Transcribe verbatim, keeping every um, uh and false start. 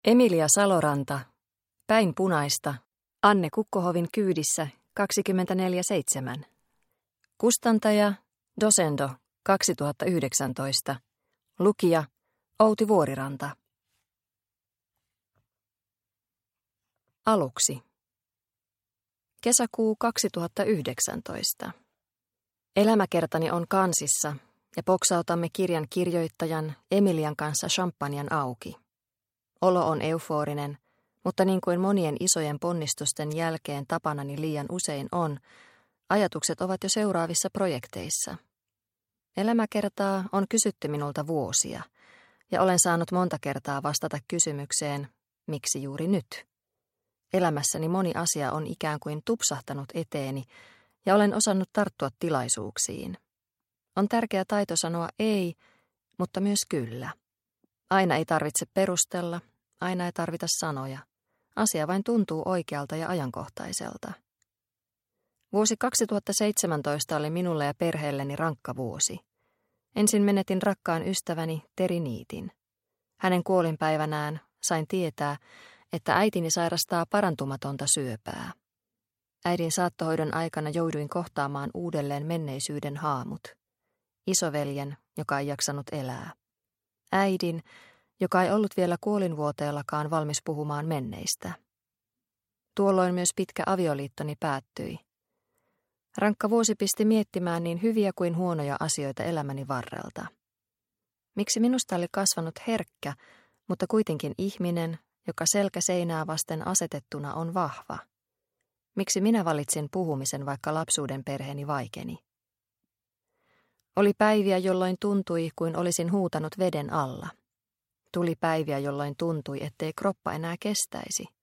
Emilia Saloranta, Päin punaista, Anne Kukkohovin kyydissä kaksikymmentäneljä seitsemän. Kustantaja Dosendo kaksituhattayhdeksäntoista. Lukija Outi Vuoriranta. Aluksi. Kesäkuu kaksituhattayhdeksäntoista. Elämäkertani on kansissa ja poksautamme kirjan kirjoittajan Emilian kanssa champagnen auki. Olo on euforinen, mutta niin kuin monien isojen ponnistusten jälkeen tapanani liian usein on, ajatukset ovat jo seuraavissa projekteissa. Elämäkertaa on kysytty minulta vuosia, ja olen saanut monta kertaa vastata kysymykseen, miksi juuri nyt? Elämässäni moni asia on ikään kuin tupsahtanut eteeni, ja olen osannut tarttua tilaisuuksiin. On tärkeä taito sanoa ei, mutta myös kyllä. Aina ei tarvitse perustella, aina ei tarvita sanoja. Asia vain tuntuu oikealta ja ajankohtaiselta. Vuosi kaksituhattaseitsemäntoista oli minulle ja perheelleni rankka vuosi. Ensin menetin rakkaan ystäväni Teri Niitin. Hänen kuolinpäivänään sain tietää, että äitini sairastaa parantumatonta syöpää. Äidin saattohoidon aikana jouduin kohtaamaan uudelleen menneisyyden haamut. Isoveljen, joka ei jaksanut elää. Äidin, joka ei ollut vielä kuolinvuoteellakaan valmis puhumaan menneistä. Tuolloin myös pitkä avioliittoni päättyi. Rankka vuosi pisti miettimään niin hyviä kuin huonoja asioita elämäni varrelta. Miksi minusta oli kasvanut herkkä, mutta kuitenkin ihminen, joka selkä seinää vasten asetettuna on vahva? Miksi minä valitsin puhumisen, vaikka lapsuuden perheeni vaikeni? Oli päiviä, jolloin tuntui, kuin olisin huutanut veden alla. Tuli päiviä, jolloin tuntui, ettei kroppa enää kestäisi.